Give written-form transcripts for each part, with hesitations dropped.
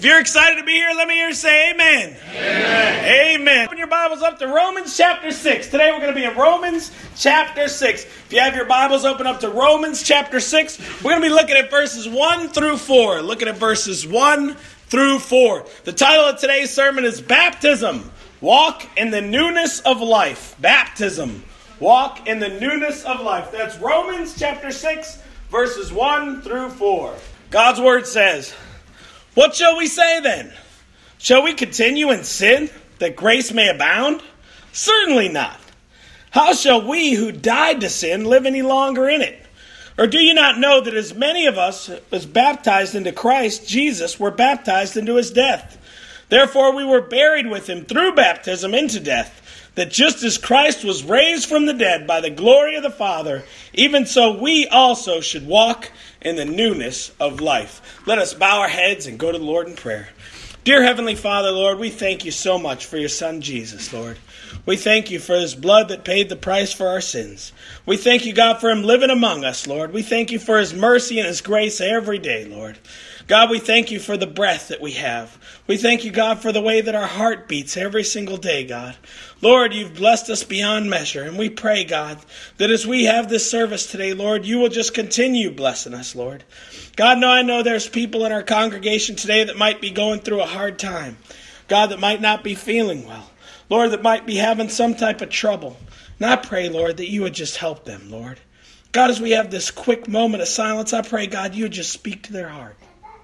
If you're excited to be here, let me hear you say amen. Amen. Amen. Open your Bibles up to Romans chapter 6. Today we're going to be in Romans chapter 6. If you have your Bibles open up to Romans chapter 6, we're going to be looking at verses 1 through 4. Looking at verses 1 through 4. The title of today's sermon is Baptism. Walk in the newness of life. Baptism. Walk in the newness of life. That's Romans chapter 6, verses 1 through 4. God's word says, "What shall we say then? Shall we continue in sin, that grace may abound? Certainly not. How shall we who died to sin live any longer in it? Or do you not know that as many of us as baptized into Christ Jesus were baptized into his death? Therefore we were buried with him through baptism into death, that just as Christ was raised from the dead by the glory of the Father, even so we also should walk in the newness of life." Let us bow our heads and go to the Lord in prayer. Dear Heavenly Father, Lord, we thank you so much for your Son Jesus, Lord. We thank you for his blood that paid the price for our sins. We thank you, God, for him living among us, Lord. We thank you for his mercy and his grace every day, Lord. God, we thank you for the breath that we have. We thank you, God, for the way that our heart beats every single day, God. Lord, you've blessed us beyond measure, and we pray, God, that as we have this service today, Lord, you will just continue blessing us, Lord. God, now I know there's people in our congregation today that might be going through a hard time. God, that might not be feeling well. Lord, that might be having some type of trouble. And I pray, Lord, that you would just help them, Lord. God, as we have this quick moment of silence, I pray, God, you would just speak to their heart.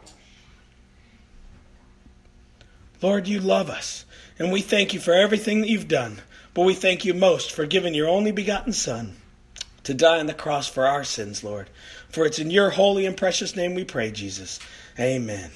Lord, you love us, and we thank you for everything that you've done. But we thank you most for giving your only begotten Son to die on the cross for our sins, Lord. For it's in your holy and precious name we pray, Jesus. Amen.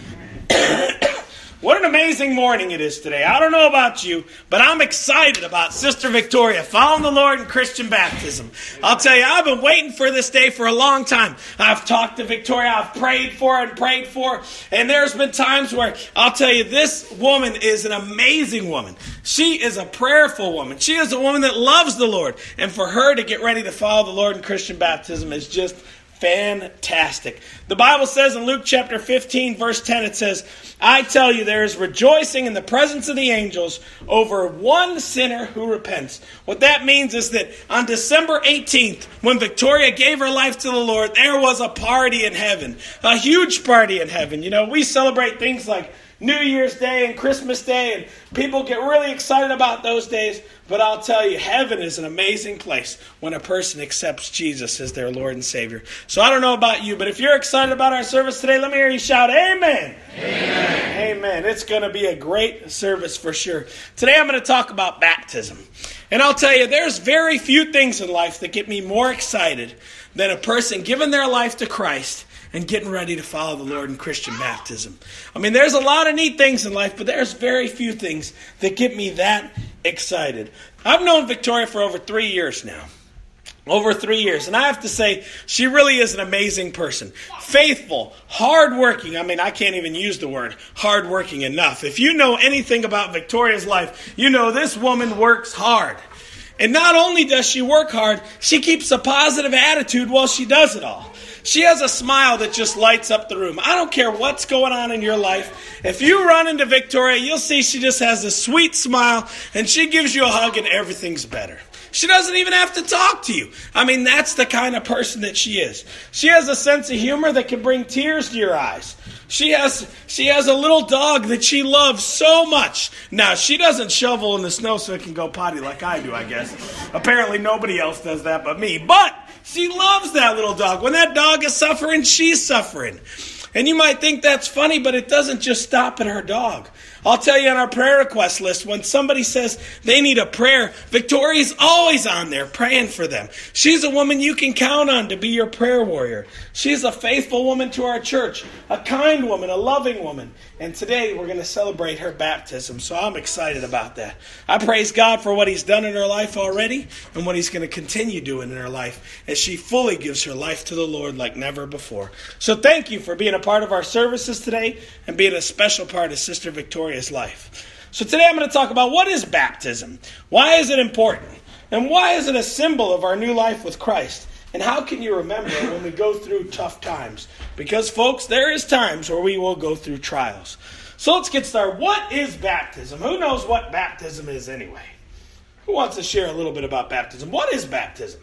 What an amazing morning it is today. I don't know about you, but I'm excited about Sister Victoria following the Lord in Christian baptism. I'll tell you, I've been waiting for this day for a long time. I've talked to Victoria, I've prayed for her and prayed for her, and there's been times where I'll tell you, this woman is an amazing woman. She is a prayerful woman. She is a woman that loves the Lord, and for her to get ready to follow the Lord in Christian baptism is just fantastic. The Bible says in Luke chapter 15, verse 10, it says, "I tell you, there is rejoicing in the presence of the angels over one sinner who repents." What that means is that on December 18th, when Victoria gave her life to the Lord, there was a party in heaven, a huge party in heaven. You know, we celebrate things like New Year's Day and Christmas Day, and people get really excited about those days. But I'll tell you, heaven is an amazing place when a person accepts Jesus as their Lord and Savior. So I don't know about you, but if you're excited about our service today, let me hear you shout, amen. Amen. Amen. It's going to be a great service for sure. Today I'm going to talk about baptism. And I'll tell you, there's very few things in life that get me more excited than a person giving their life to Christ and getting ready to follow the Lord in Christian baptism. I mean, there's a lot of neat things in life, but there's very few things that get me that excited. I've known Victoria for over 3 years now. Over 3 years. And I have to say, she really is an amazing person. Faithful, hardworking. I mean, I can't even use the word hardworking enough. If you know anything about Victoria's life, you know this woman works hard. And not only does she work hard, she keeps a positive attitude while she does it all. She has a smile that just lights up the room. I don't care what's going on in your life. If you run into Victoria, you'll see she just has a sweet smile, and she gives you a hug and everything's better. She doesn't even have to talk to you. I mean, that's the kind of person that she is. She has a sense of humor that can bring tears to your eyes. She has a little dog that she loves so much. Now, she doesn't shovel in the snow so it can go potty like I do, I guess. Apparently nobody else does that but me. But she loves that little dog. When that dog is suffering, she's suffering. And you might think that's funny, but it doesn't just stop at her dog. I'll tell you on our prayer request list, when somebody says they need a prayer, Victoria's always on there praying for them. She's a woman you can count on to be your prayer warrior. She's a faithful woman to our church, a kind woman, a loving woman. And today we're going to celebrate her baptism, so I'm excited about that. I praise God for what he's done in her life already and what he's going to continue doing in her life as she fully gives her life to the Lord like never before. So thank you for being a part of our services today and being a special part of Sister Victoria's life. So today I'm going to talk about what is baptism, why is it important, and why is it a symbol of our new life with Christ, And how can you remember when we go through tough times? Because, folks, there is times where we will go through trials. So let's get started. What is baptism? Who knows what baptism is anyway? Who wants to share a little bit about baptism? What is baptism?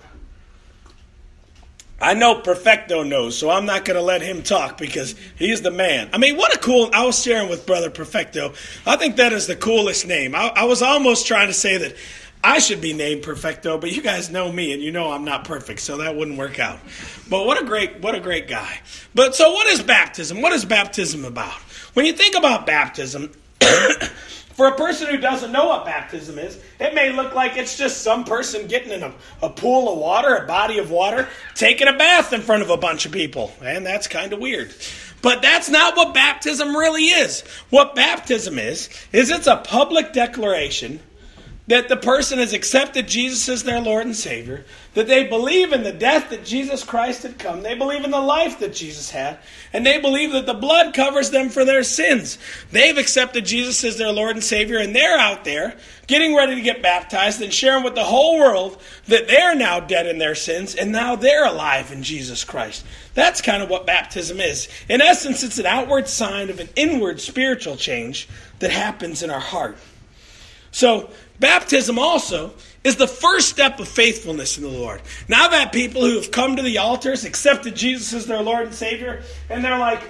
I know Perfecto knows, so I'm not going to let him talk because he's the man. I mean, what a cool... I was sharing with Brother Perfecto. I think that is the coolest name. I was almost trying to say that I should be named Perfecto, but you guys know me, and you know I'm not perfect, so that wouldn't work out. But what a great guy. But so what is baptism? What is baptism about? When you think about baptism... For a person who doesn't know what baptism is, it may look like it's just some person getting in a pool of water, a body of water, taking a bath in front of a bunch of people. And that's kind of weird. But that's not what baptism really is. What baptism is it's a public declaration that the person has accepted Jesus as their Lord and Savior, that they believe in the death that Jesus Christ had come, they believe in the life that Jesus had, and they believe that the blood covers them for their sins. They've accepted Jesus as their Lord and Savior, and they're out there getting ready to get baptized and sharing with the whole world that they're now dead in their sins, and now they're alive in Jesus Christ. That's kind of what baptism is. In essence, it's an outward sign of an inward spiritual change that happens in our heart. So, baptism also is the first step of faithfulness in the Lord. Now that people who have come to the altars, accepted Jesus as their Lord and Savior, and they're like,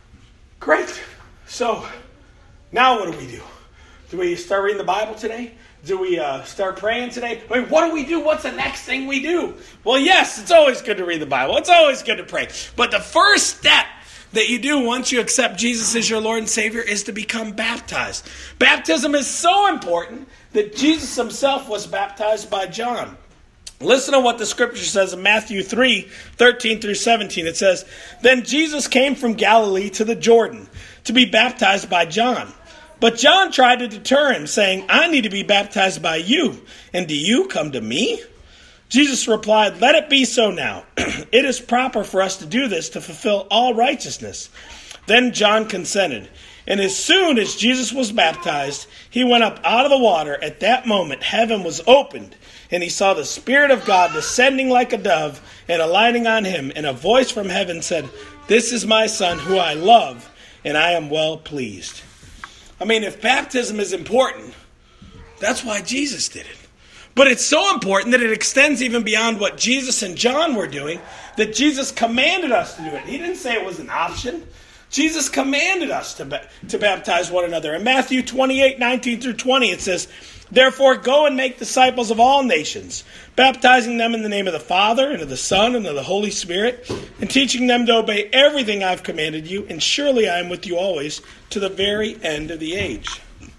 great, so now what do? Do we start reading the Bible today? Do we start praying today? I mean, what do we do? What's the next thing we do? Well, yes, it's always good to read the Bible. It's always good to pray. But the first step that you do once you accept Jesus as your Lord and Savior is to become baptized. Baptism is so important that Jesus himself was baptized by John. Listen to what the scripture says in Matthew 3:13 through 17. It says, "Then Jesus came from Galilee to the Jordan to be baptized by John. But John tried to deter him, saying, 'I need to be baptized by you, and do you come to me?' Jesus replied, 'Let it be so now. It is proper for us to do this to fulfill all righteousness.' Then John consented. And as soon as Jesus was baptized, he went up out of the water. At that moment, heaven was opened, and he saw the Spirit of God descending like a dove and alighting on him. And a voice from heaven said, 'This is my Son, who I love, and I am well pleased.'" I mean, if baptism is important, that's why Jesus did it. But it's so important that it extends even beyond what Jesus and John were doing, that Jesus commanded us to do it. He didn't say it was an option. Jesus commanded us to baptize one another. In Matthew 28:19 through 20, it says, "Therefore go and make disciples of all nations, baptizing them in the name of the Father, and of the Son, and of the Holy Spirit, and teaching them to obey everything I've commanded you, and surely I am with you always to the very end of the age."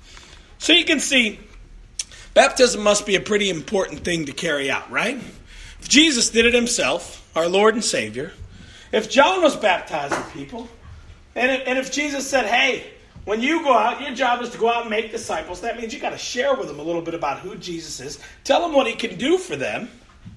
So you can see, baptism must be a pretty important thing to carry out, right? If Jesus did it himself, our Lord and Savior, if John was baptizing people, and if Jesus said, "Hey, when you go out, your job is to go out and make disciples," that means you got to share with them a little bit about who Jesus is. Tell them what he can do for them.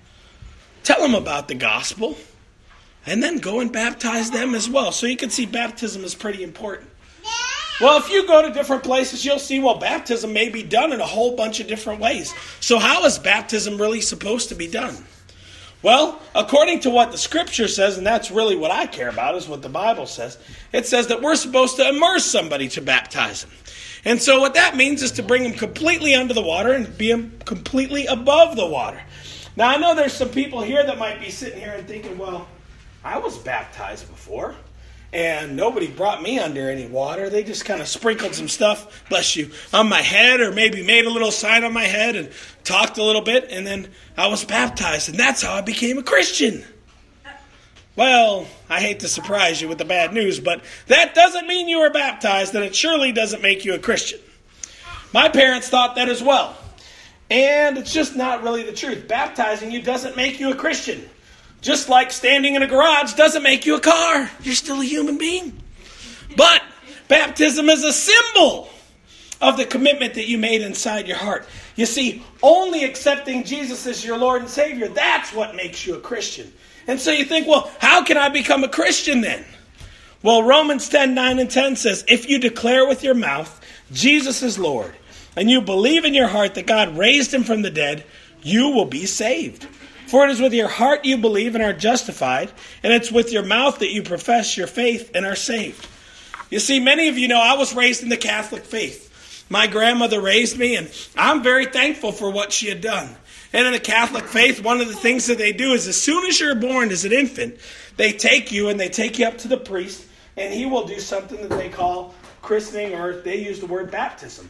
Tell them about the gospel. And then go and baptize them as well. So you can see baptism is pretty important. Well, if you go to different places, you'll see, well, baptism may be done in a whole bunch of different ways. So how is baptism really supposed to be done? Well, according to what the scripture says, and that's really what I care about, is what the Bible says, it says that we're supposed to immerse somebody to baptize them. And so what that means is to bring them completely under the water and be them completely above the water. Now, I know there's some people here that might be sitting here and thinking, well, I was baptized before, and nobody brought me under any water. They just kind of sprinkled some stuff, bless you, on my head, or maybe made a little sign on my head and talked a little bit, and then I was baptized, and that's how I became a Christian. Well, I hate to surprise you with the bad news, but that doesn't mean you were baptized, and it surely doesn't make you a Christian. My parents thought that as well, and it's just not really the truth. Baptizing you doesn't make you a Christian. Just like standing in a garage doesn't make you a car. You're still a human being. But baptism is a symbol of the commitment that you made inside your heart. You see, only accepting Jesus as your Lord and Savior, that's what makes you a Christian. And so you think, well, how can I become a Christian then? Well, Romans 10:9 and 10 says, "If you declare with your mouth Jesus is Lord, and you believe in your heart that God raised him from the dead, you will be saved. For it is with your heart you believe and are justified, and it's with your mouth that you profess your faith and are saved. You see, many of you know I was raised in the Catholic faith. My grandmother raised me, and I'm very thankful for what she had done. And in the Catholic faith, one of the things that they do is as soon as you're born as an infant, they take you up to the priest, and he will do something that they call christening, or they use the word baptism.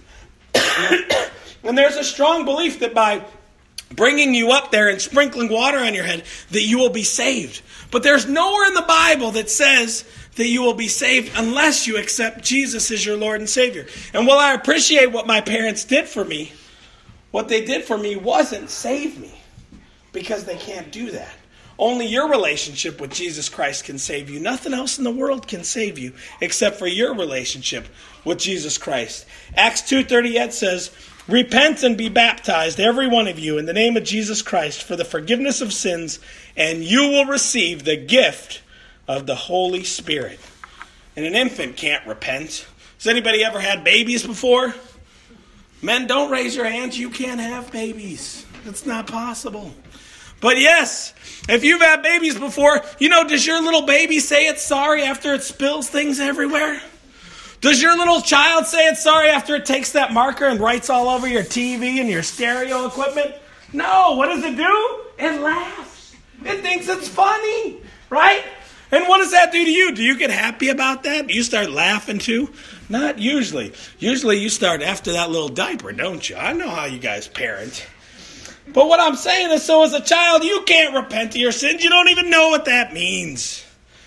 And there's a strong belief that by bringing you up there and sprinkling water on your head, that you will be saved. But there's nowhere in the Bible that says that you will be saved unless you accept Jesus as your Lord and Savior. And while I appreciate what my parents did for me, what they did for me wasn't save me, because they can't do that. Only your relationship with Jesus Christ can save you. Nothing else in the world can save you except for your relationship with Jesus Christ. Acts 2:38 says, repent and be baptized, every one of you, in the name of Jesus Christ for the forgiveness of sins, and you will receive the gift of the Holy Spirit. And an infant can't repent. Has anybody ever had babies before? Men, don't raise your hands. You can't have babies. It's not possible. But yes, if you've had babies before, does your little baby say it's sorry after it spills things everywhere? Does your little child say it's sorry after it takes that marker and writes all over your TV and your stereo equipment? No. What does it do? It laughs. It thinks it's funny, right? And what does that do to you? Do you get happy about that? Do you start laughing too? Not usually. Usually you start after that little diaper, don't you? I know how you guys parent. But what I'm saying is, so as a child, you can't repent of your sins. You don't even know what that means.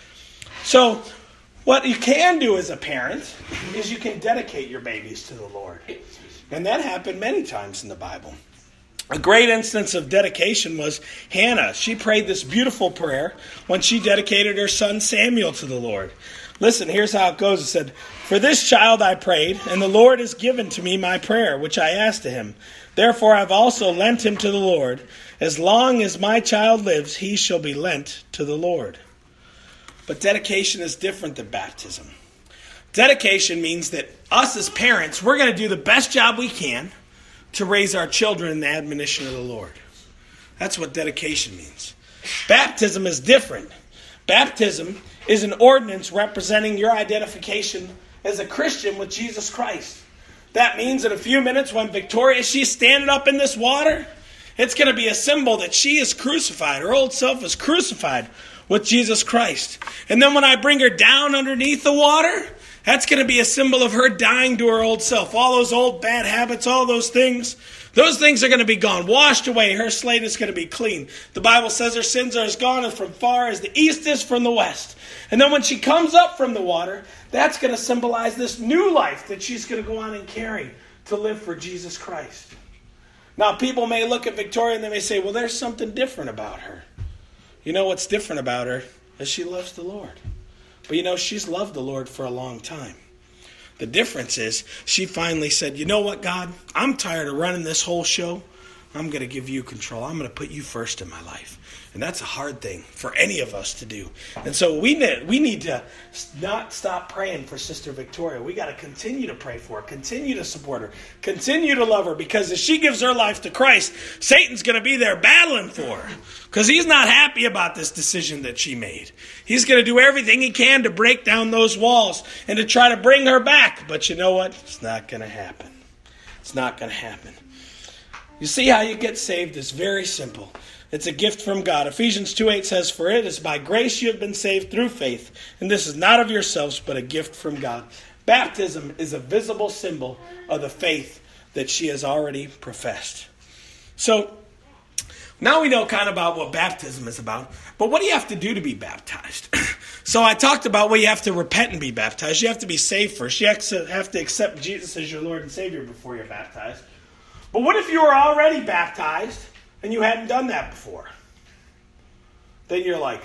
So what you can do as a parent is you can dedicate your babies to the Lord. And that happened many times in the Bible. A great instance of dedication was Hannah. She prayed this beautiful prayer when she dedicated her son Samuel to the Lord. Listen, here's how it goes. It said, for this child I prayed, and the Lord has given to me my prayer, which I asked to him. Therefore I've also lent him to the Lord. As long as my child lives, he shall be lent to the Lord. But dedication is different than baptism. Dedication means that us as parents, we're going to do the best job we can to raise our children in the admonition of the Lord. That's what dedication means. Baptism is different. Baptism is an ordinance representing your identification as a Christian with Jesus Christ. That means in a few minutes when Victoria, she's standing up in this water, it's going to be a symbol that she is crucified. Her old self is crucified with Jesus Christ. And then when I bring her down underneath the water, that's going to be a symbol of her dying to her old self. All those old bad habits, all those things are going to be gone, washed away. Her slate is going to be clean. The Bible says her sins are as gone as from far as the east is from the west. And then when she comes up from the water, that's going to symbolize this new life that she's going to go on and carry to live for Jesus Christ. Now, people may look at Victoria and they may say, well, there's something different about her. You know what's different about her is she loves the Lord. But she's loved the Lord for a long time. The difference is she finally said, you know what, God? I'm tired of running this whole show. I'm going to give you control. I'm going to put you first in my life. And that's a hard thing for any of us to do. And so we need to not stop praying for Sister Victoria. We got to continue to pray for her, continue to support her, continue to love her, because as she gives her life to Christ, Satan's going to be there battling for her because he's not happy about this decision that she made. He's going to do everything he can to break down those walls and to try to bring her back. But you know what? It's not going to happen. It's not going to happen. You see how you get saved is very simple. It's a gift from God. Ephesians 2:8 says, for it is by grace you have been saved through faith, and this is not of yourselves, but a gift from God. Baptism is a visible symbol of the faith that she has already professed. So, now we know kind of about what baptism is about, but what do you have to do to be baptized? So I talked about, well, you have to repent and be baptized. You have to be saved first. You have to accept Jesus as your Lord and Savior before you're baptized. But what if you were already baptized and you hadn't done that before? Then you're like,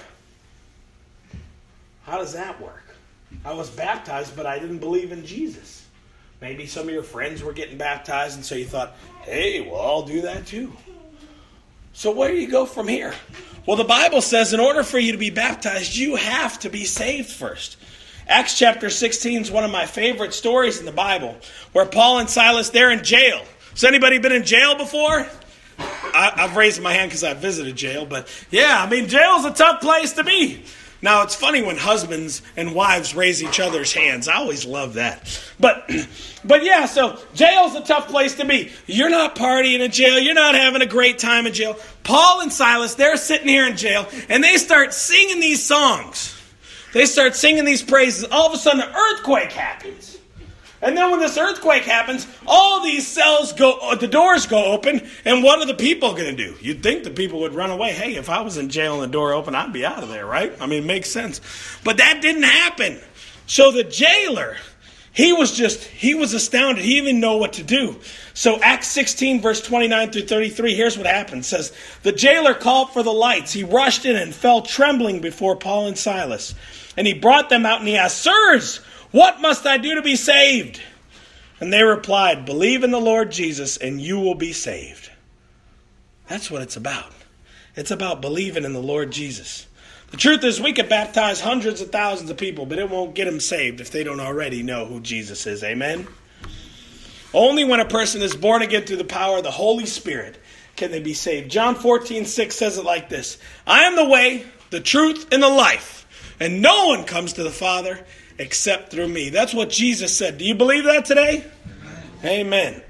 how does that work? I was baptized, but I didn't believe in Jesus. Maybe some of your friends were getting baptized, and so you thought, hey, well, I'll do that too. So where do you go from here? Well, the Bible says in order for you to be baptized, you have to be saved first. Acts chapter 16 is one of my favorite stories in the Bible, where Paul and Silas, they're in jail. Has anybody been in jail before? I've raised my hand because I visited jail, but yeah, I mean, jail's a tough place to be. Now, it's funny when husbands and wives raise each other's hands. I always love that. But yeah, so jail's a tough place to be. You're not partying in jail. You're not having a great time in jail. Paul and Silas, they're sitting here in jail, and they start singing these songs. They start singing these praises. All of a sudden, an earthquake happens. And then when this earthquake happens, all these cells the doors go open, and what are the people going to do? You'd think the people would run away. Hey, if I was in jail and the door open, I'd be out of there, right? I mean, it makes sense. But that didn't happen. So the jailer, he was astounded. He didn't know what to do. So Acts 16, verse 29 through 33, here's what happened. It says, the jailer called for the lights. He rushed in and fell trembling before Paul and Silas. And he brought them out and he asked, sirs, what must I do to be saved? And they replied, believe in the Lord Jesus and you will be saved. That's what it's about. It's about believing in the Lord Jesus. The truth is we could baptize hundreds of thousands of people, but it won't get them saved if they don't already know who Jesus is. Amen? Only when a person is born again through the power of the Holy Spirit can they be saved. John 14:6 says it like this. I am the way, the truth, and the life. And no one comes to the Father except through me. That's what Jesus said. Do you believe that today? Amen.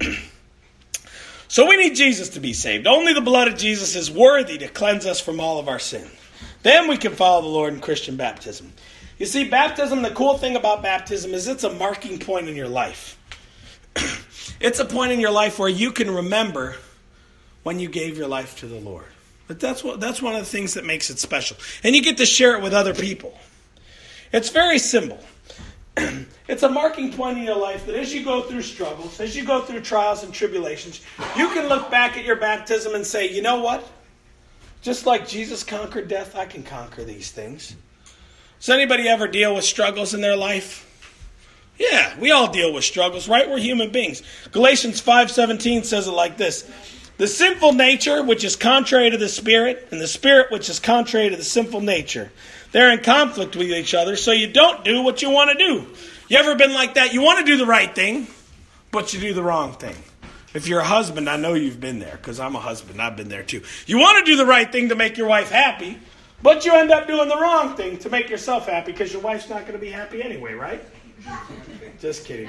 So we need Jesus to be saved. Only the blood of Jesus is worthy to cleanse us from all of our sin. Then we can follow the Lord in Christian baptism. You see, baptism, the cool thing about baptism is it's a marking point in your life. It's a point in your life where you can remember when you gave your life to the Lord. But that's one of the things that makes it special. And you get to share it with other people. It's very simple. It's a marking point in your life that as you go through struggles, as you go through trials and tribulations, you can look back at your baptism and say, you know what? Just like Jesus conquered death, I can conquer these things. Does anybody ever deal with struggles in their life? Yeah, we all deal with struggles, right? We're human beings. Galatians 5:17 says it like this. The sinful nature, which is contrary to the Spirit, and the Spirit, which is contrary to the sinful nature. They're in conflict with each other, so you don't do what you want to do. You ever been like that? You want to do the right thing, but you do the wrong thing. If you're a husband, I know you've been there, because I'm a husband. I've been there too. You want to do the right thing to make your wife happy, but you end up doing the wrong thing to make yourself happy, because your wife's not going to be happy anyway, right? Just kidding.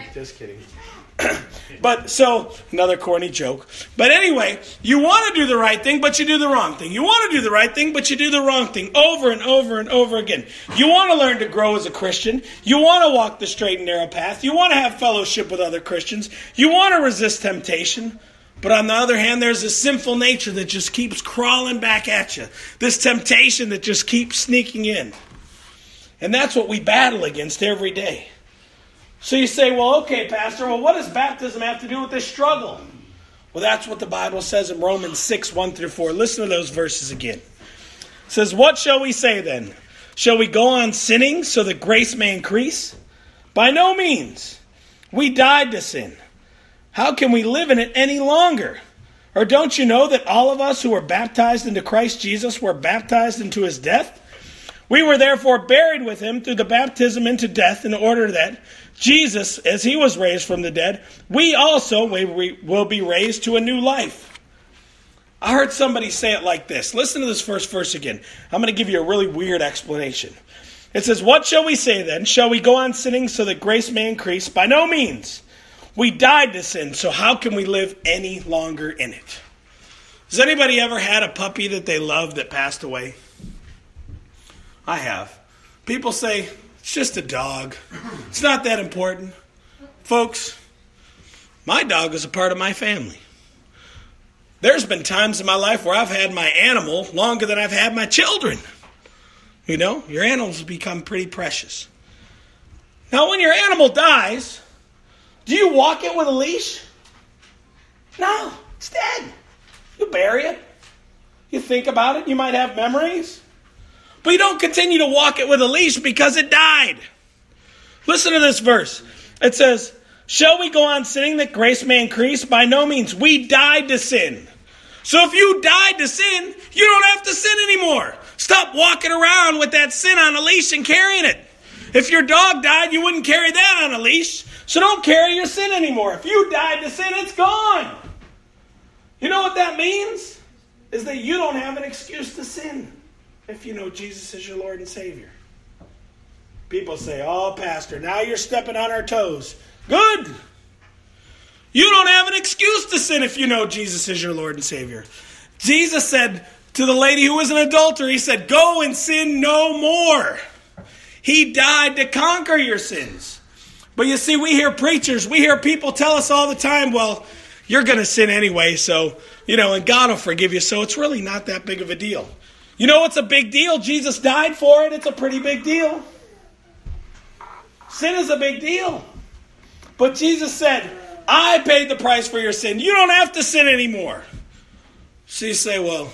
But so, another corny joke. But anyway, you want to do the right thing, but you do the wrong thing. You want to do the right thing, but you do the wrong thing over and over and over again. You want to learn to grow as a Christian. You want to walk the straight and narrow path. You want to have fellowship with other Christians. You want to resist temptation. But on the other hand, there's a sinful nature that just keeps crawling back at you. This temptation that just keeps sneaking in. And that's what we battle against every day. So you say, well, okay, Pastor, what does baptism have to do with this struggle? Well, that's what the Bible says in Romans 6:1-4. Listen to those verses again. It says, what shall we say then? Shall we go on sinning so that grace may increase? By no means. We died to sin. How can we live in it any longer? Or don't you know that all of us who were baptized into Christ Jesus were baptized into his death? We were therefore buried with him through the baptism into death, in order that Jesus, as he was raised from the dead, we also will be raised to a new life. I heard somebody say it like this. Listen to this first verse again. I'm going to give you a really weird explanation. It says, what shall we say then? Shall we go on sinning so that grace may increase? By no means. We died to sin, so how can we live any longer in it? Has anybody ever had a puppy that they loved that passed away? I have. People say, it's just a dog. It's not that important. Folks, my dog is a part of my family. There's been times in my life where I've had my animal longer than I've had my children. You know, your animals become pretty precious. Now, when your animal dies, do you walk it with a leash? No, it's dead. You bury it. You think about it. You might have memories. But you don't continue to walk it with a leash because it died. Listen to this verse. It says, shall we go on sinning that grace may increase? By no means. We died to sin. So if you died to sin, you don't have to sin anymore. Stop walking around with that sin on a leash and carrying it. If your dog died, you wouldn't carry that on a leash. So don't carry your sin anymore. If you died to sin, it's gone. You know what that means? is that you don't have an excuse to sin if you know Jesus is your Lord and Savior. People say, oh, Pastor, now you're stepping on our toes. Good. You don't have an excuse to sin if you know Jesus is your Lord and Savior. Jesus said to the lady who was an adulterer, he said, go and sin no more. He died to conquer your sins. But you see, we hear preachers, we hear people tell us all the time, well, you're going to sin anyway, so, and God will forgive you, so it's really not that big of a deal. You know what's a big deal? Jesus died for it. It's a pretty big deal. Sin is a big deal. But Jesus said, I paid the price for your sin. You don't have to sin anymore. So you say, well,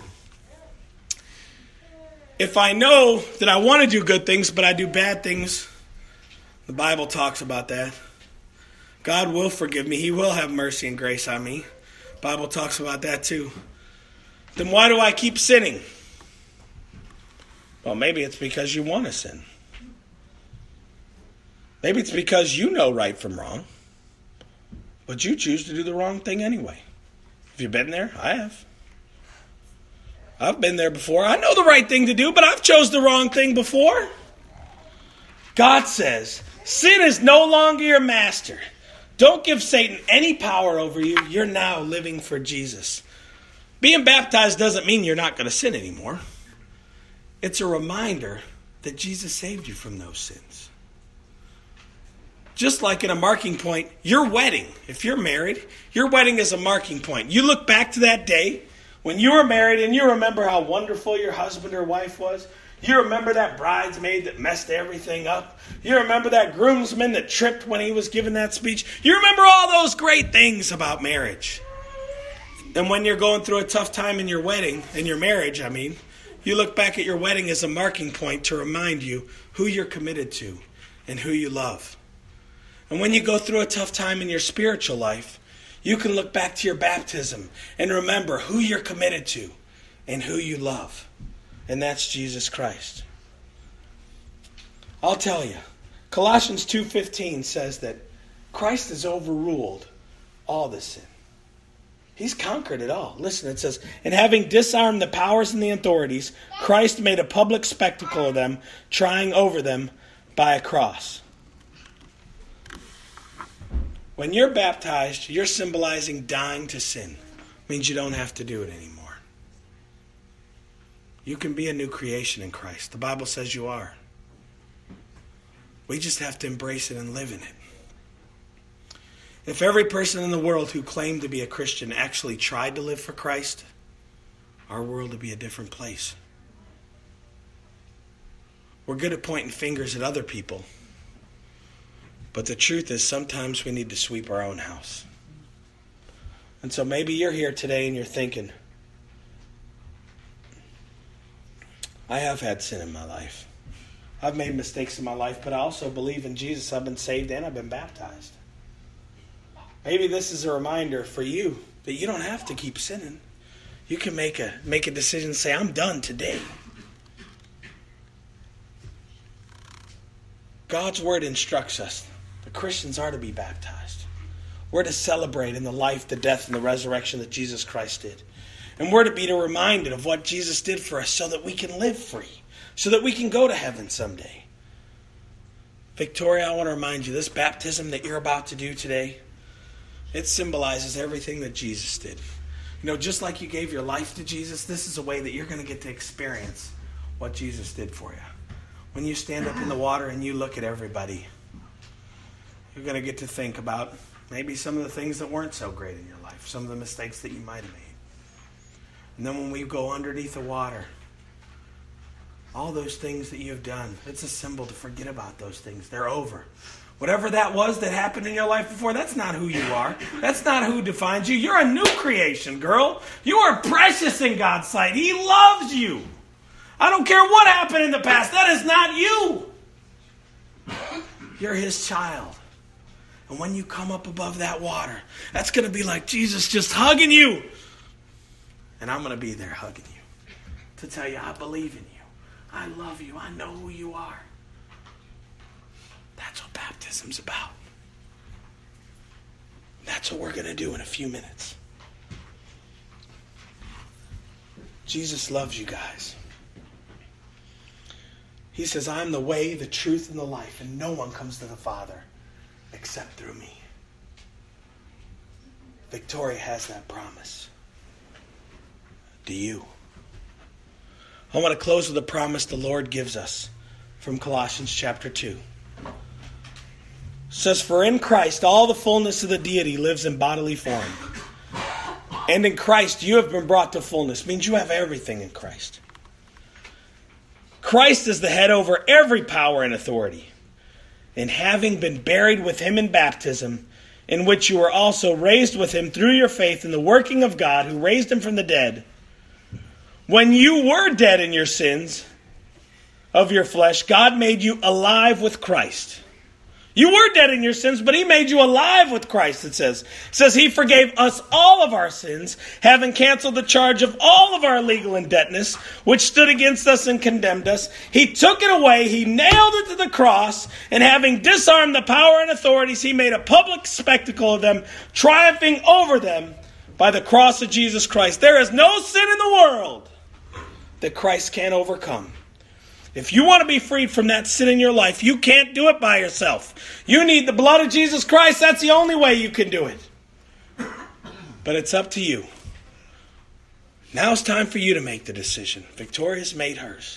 if I know that I want to do good things, but I do bad things, the Bible talks about that. God will forgive me. He will have mercy and grace on me. The Bible talks about that too. Then why do I keep sinning? Well, maybe it's because you want to sin. Maybe it's because you know right from wrong, but you choose to do the wrong thing anyway. Have you been there? I have. I've been there before. I know the right thing to do, but I've chose the wrong thing before. God says, sin is no longer your master. Don't give Satan any power over you. You're now living for Jesus. Being baptized doesn't mean you're not going to sin anymore. It's a reminder that Jesus saved you from those sins. Just like in a marking point, your wedding, if you're married, your wedding is a marking point. You look back to that day when you were married and you remember how wonderful your husband or wife was. You remember that bridesmaid that messed everything up. You remember that groomsman that tripped when he was giving that speech. You remember all those great things about marriage. And when you're going through a tough time in your wedding, in your marriage, you look back at your wedding as a marking point to remind you who you're committed to and who you love. And when you go through a tough time in your spiritual life, you can look back to your baptism and remember who you're committed to and who you love. And that's Jesus Christ. I'll tell you, Colossians 2:15 says that Christ has overruled all this sin. He's conquered it all. Listen, it says, and having disarmed the powers and the authorities, Christ made a public spectacle of them, trying over them by a cross. When you're baptized, you're symbolizing dying to sin. It means you don't have to do it anymore. You can be a new creation in Christ. The Bible says you are. We just have to embrace it and live in it. If every person in the world who claimed to be a Christian actually tried to live for Christ, our world would be a different place. We're good at pointing fingers at other people. But the truth is sometimes we need to sweep our own house. And so maybe you're here today and you're thinking, I have had sin in my life. I've made mistakes in my life, but I also believe in Jesus. I've been saved and I've been baptized. Maybe this is a reminder for you that you don't have to keep sinning. You can make a decision and say, I'm done today. God's word instructs us that Christians are to be baptized. We're to celebrate in the life, the death, and the resurrection that Jesus Christ did. And we're to be reminded of what Jesus did for us so that we can live free, so that we can go to heaven someday. Victoria, I want to remind you, this baptism that you're about to do today, it symbolizes everything that Jesus did. Just like you gave your life to Jesus, this is a way that you're going to get to experience what Jesus did for you. When you stand up in the water and you look at everybody, you're going to get to think about maybe some of the things that weren't so great in your life, some of the mistakes that you might have made. And then when we go underneath the water, all those things that you've done, it's a symbol to forget about those things. They're over. Whatever that was that happened in your life before, that's not who you are. That's not who defines you. You're a new creation, girl. You are precious in God's sight. He loves you. I don't care what happened in the past. That is not you. You're his child. And when you come up above that water, that's going to be like Jesus just hugging you. And I'm going to be there hugging you to tell you I believe in you. I love you. I know who you are. That's what baptism's about. That's what we're going to do in a few minutes. Jesus loves you guys. He says, I'm the way, the truth, and the life, and no one comes to the Father except through me. Victoria has that promise. Do you? I want to close with a promise the Lord gives us from Colossians chapter 2. It says, for in Christ all the fullness of the deity lives in bodily form. And in Christ you have been brought to fullness. It means you have everything in Christ. Christ is the head over every power and authority. And having been buried with him in baptism, in which you were also raised with him through your faith in the working of God who raised him from the dead, when you were dead in your sins of your flesh, God made you alive with Christ. You were dead in your sins, but he made you alive with Christ, it says. It says he forgave us all of our sins, having canceled the charge of all of our legal indebtedness, which stood against us and condemned us. He took it away, he nailed it to the cross, and having disarmed the power and authorities, he made a public spectacle of them, triumphing over them by the cross of Jesus Christ. There is no sin in the world that Christ can't overcome. If you want to be freed from that sin in your life, you can't do it by yourself. You need the blood of Jesus Christ. That's the only way you can do it. But it's up to you. Now it's time for you to make the decision. Victoria's made hers.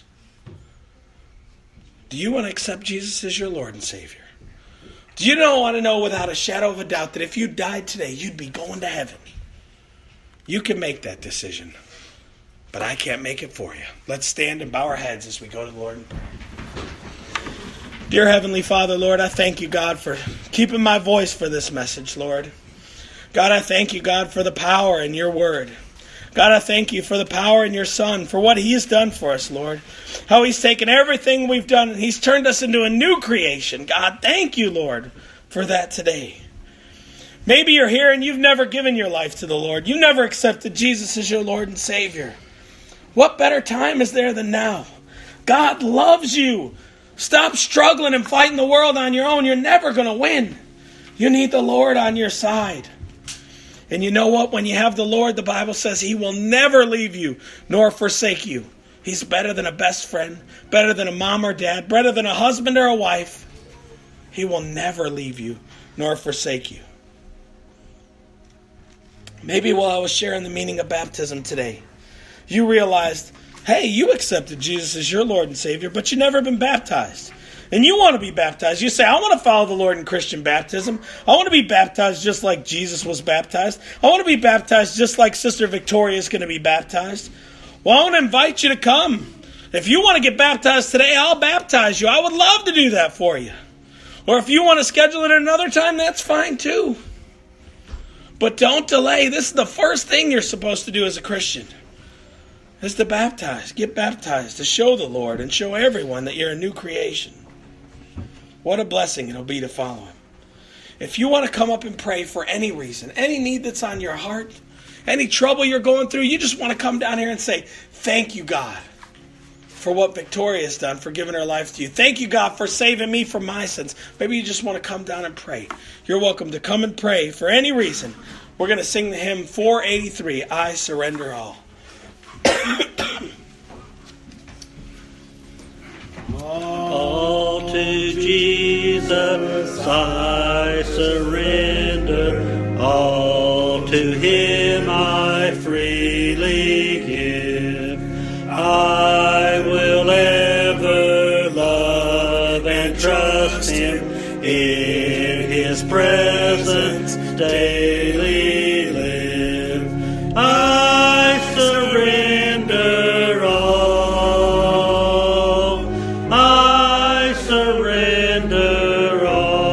Do you want to accept Jesus as your Lord and Savior? Do you want to know without a shadow of a doubt that if you died today, you'd be going to heaven? You can make that decision. But I can't make it for you. Let's stand and bow our heads as we go to the Lord in prayer. Dear Heavenly Father, Lord, I thank you, God, for keeping my voice for this message, Lord. God, I thank you, God, for the power in your word. God, I thank you for the power in your Son, for what he has done for us, Lord. How he's taken everything we've done and he's turned us into a new creation. God, thank you, Lord, for that today. Maybe you're here and you've never given your life to the Lord. You never accepted Jesus as your Lord and Savior. What better time is there than now? God loves you. Stop struggling and fighting the world on your own. You're never going to win. You need the Lord on your side. And you know what? When you have the Lord, the Bible says he will never leave you nor forsake you. He's better than a best friend, better than a mom or dad, better than a husband or a wife. He will never leave you nor forsake you. Maybe while I was sharing the meaning of baptism today, you realized, hey, you accepted Jesus as your Lord and Savior, but you've never been baptized. And you want to be baptized. You say, I want to follow the Lord in Christian baptism. I want to be baptized just like Jesus was baptized. I want to be baptized just like Sister Victoria is going to be baptized. Well, I want to invite you to come. If you want to get baptized today, I'll baptize you. I would love to do that for you. Or if you want to schedule it another time, that's fine too. But don't delay. This is the first thing you're supposed to do as a Christian. Is to baptize. Get baptized to show the Lord and show everyone that you're a new creation. What a blessing it'll be to follow him. If you want to come up and pray for any reason, any need that's on your heart, any trouble you're going through, you just want to come down here and say, thank you, God, for what Victoria has done, for giving her life to you. Thank you, God, for saving me from my sins. Maybe you just want to come down and pray. You're welcome to come and pray for any reason. We're going to sing the hymn 483, I Surrender All. All to Jesus I surrender, all to him I freely give. I will ever love and trust him, in his presence daily live. I surrender all. I surrender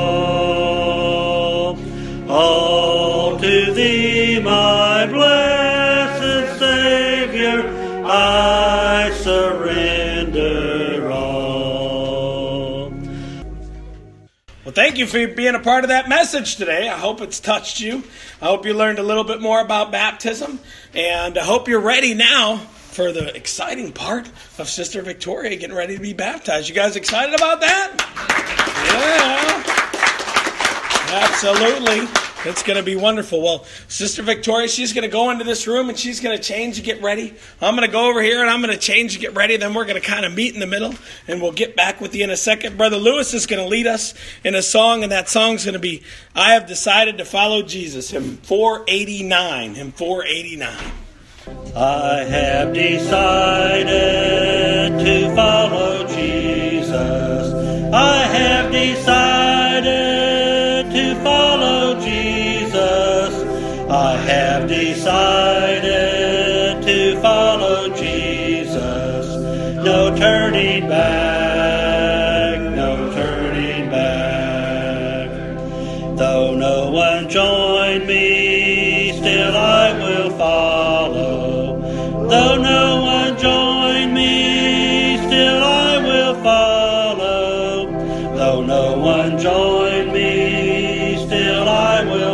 all. All to thee, my blessed Savior, I surrender all. Well, thank you for being a part of that message today. I hope it's touched you. I hope you learned a little bit more about baptism. And I hope you're ready now for the exciting part of Sister Victoria getting ready to be baptized. You guys excited about that? Yeah. Absolutely. It's going to be wonderful. Well, Sister Victoria, she's going to go into this room and she's going to change and get ready. I'm going to go over here and I'm going to change and get ready. Then we're going to kind of meet in the middle and we'll get back with you in a second. Brother Lewis is going to lead us in a song, and that song's going to be I Have Decided to Follow Jesus, hymn 489. Hymn 489. I have decided to follow Jesus. I have decided to follow Jesus. I have decided to follow Jesus. No turning back, no turning back. Though no one join me, still I will follow. Though no one join me, still I will follow. Though no one join me, still I will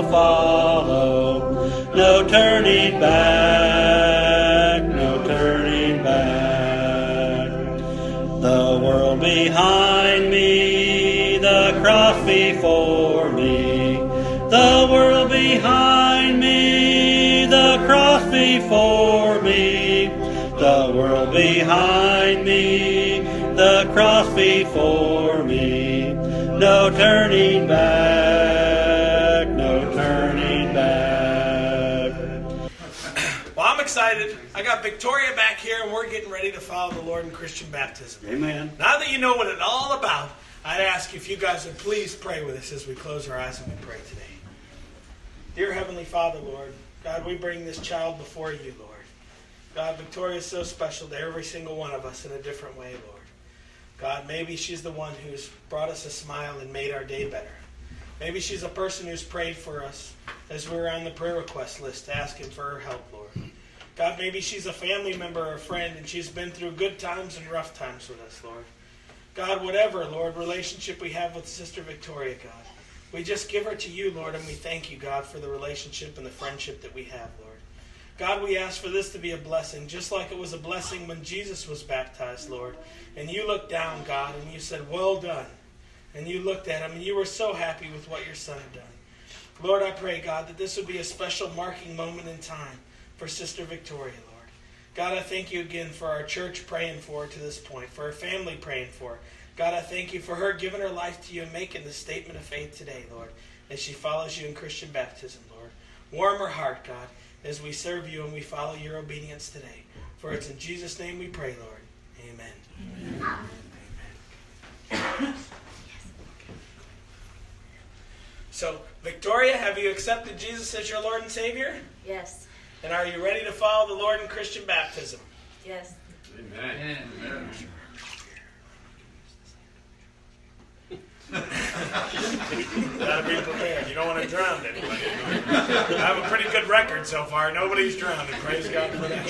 follow. No turning back, no turning back. The world behind me, the cross before me. The world behind me, the cross before me. The world behind me, the cross before me. No turning back, no turning back. Well, I'm excited. I got Victoria back here, and we're getting ready to follow the Lord in Christian baptism. Amen. Now that you know what it's all about, I'd ask if you guys would please pray with us as we close our eyes and we pray today. Dear Heavenly Father, Lord, God, we bring this child before you, Lord. God, Victoria is so special to every single one of us in a different way, Lord. God, maybe she's the one who's brought us a smile and made our day better. Maybe she's a person who's prayed for us as we were on the prayer request list asking for her help, Lord. God, maybe she's a family member or a friend and she's been through good times and rough times with us, Lord. God, whatever, Lord, relationship we have with Sister Victoria, God, we just give her to you, Lord, and we thank you, God, for the relationship and the friendship that we have, Lord. God, we ask for this to be a blessing, just like it was a blessing when Jesus was baptized, Lord. And you looked down, God, and you said, well done. And you looked at him, and you were so happy with what your son had done. Lord, I pray, God, that this would be a special marking moment in time for Sister Victoria, Lord. God, I thank you again for our church praying for her to this point, for her family praying for her. God, I thank you for her giving her life to you and making the statement of faith today, Lord, as she follows you in Christian baptism, Lord. Warm her heart, God, as we serve you and we follow your obedience today. For it's in Jesus' name we pray, Lord. Amen. Amen. Amen. So, Victoria, have you accepted Jesus as your Lord and Savior? Yes. And are you ready to follow the Lord in Christian baptism? Yes. Amen. Amen. Gotta be prepared. You don't want to drown anybody. I have a pretty good record so far. Nobody's drowned. Praise God for that.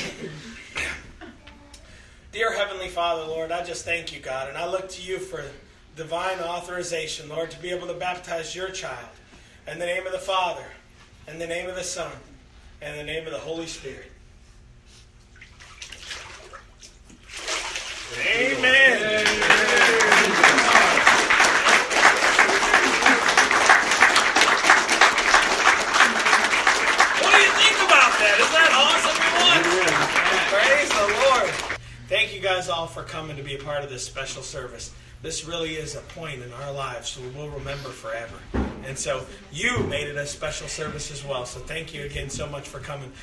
Dear Heavenly Father, Lord, I just thank you, God, and I look to you for divine authorization, Lord, to be able to baptize your child in the name of the Father, in the name of the Son, and in the name of the Holy Spirit. Amen. What do you think about that? Isn't that awesome, everyone? Praise the Lord. Thank you guys all for coming to be a part of this special service. This really is a point in our lives so we'll remember forever. And so you made it a special service as well. So thank you again so much for coming.